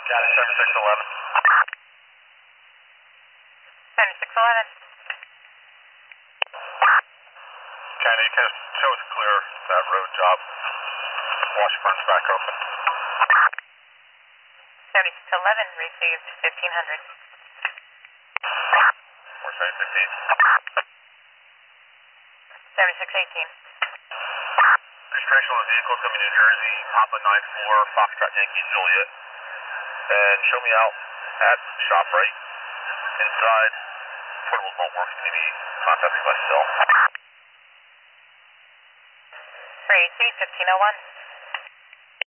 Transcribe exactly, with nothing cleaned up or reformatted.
Got it, seven six eleven. seven six eleven. Kind of, you can show us clear that road job. Washburn's back open. seven six eleven received fifteen hundred. We're saying fifteen. seven six eighteen. Registration on the vehicle coming New Jersey, Papa nine four, Foxtrot Yankee Juliet. And show me out at ShopRite. Inside, portables won't work. Maybe contact me by cell. three eight three, fifteen oh one.